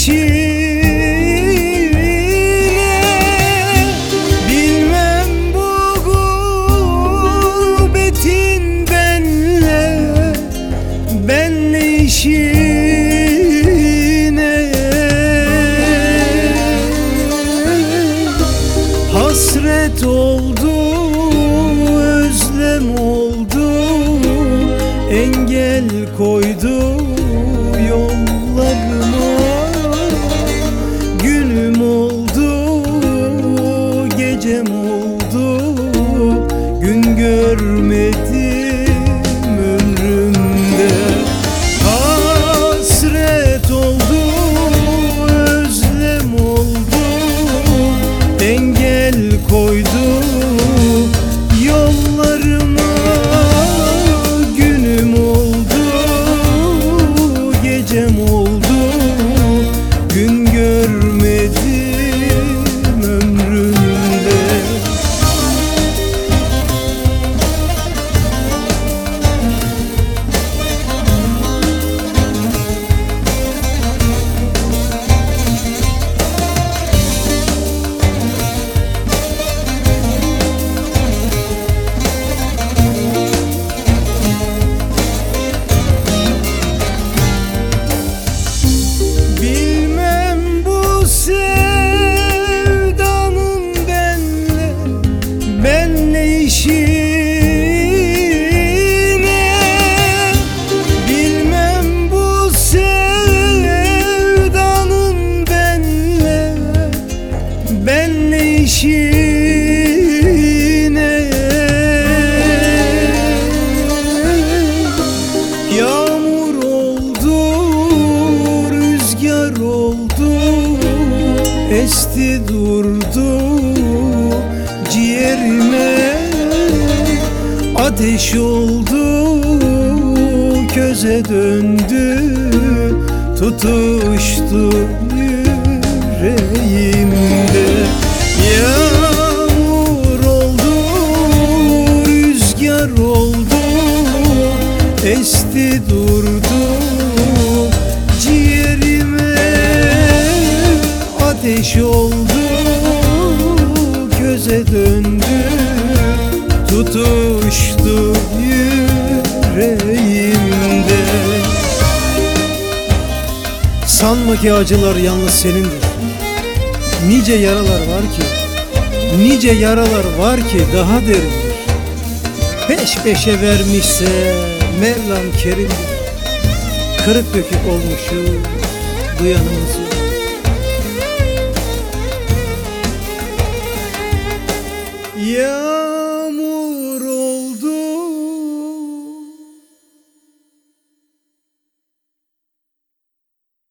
bilmem bu gurbetin benle işine. Hasret oldu, özlem oldu, engel koydu yollarıma. Günüm oldu, gecem oldu, gün görmedim ömrümde. Hasret oldu, özlem oldu, engel koydu yollarıma. Günüm oldu, gecem oldu, gün görmedim ömrümde. Benle işine, bilmem bu sevdanın benle işine. Yağmur oldu, rüzgar oldu, esti durdu ciğerime. Ateş oldu, köze döndü, tutuştu yüreğimde. Yağmur oldu, rüzgar oldu, esti durdu ciğerime. Ateş oldu, köze döndü, tutuştu yüreğimde. Sanma ki acılar yalnız senindir. Nice yaralar var ki, nice yaralar var ki daha derindir. Peş peşe vermişse Mevlam kerimdir. Kırık dökük olmuşuz, duyanımız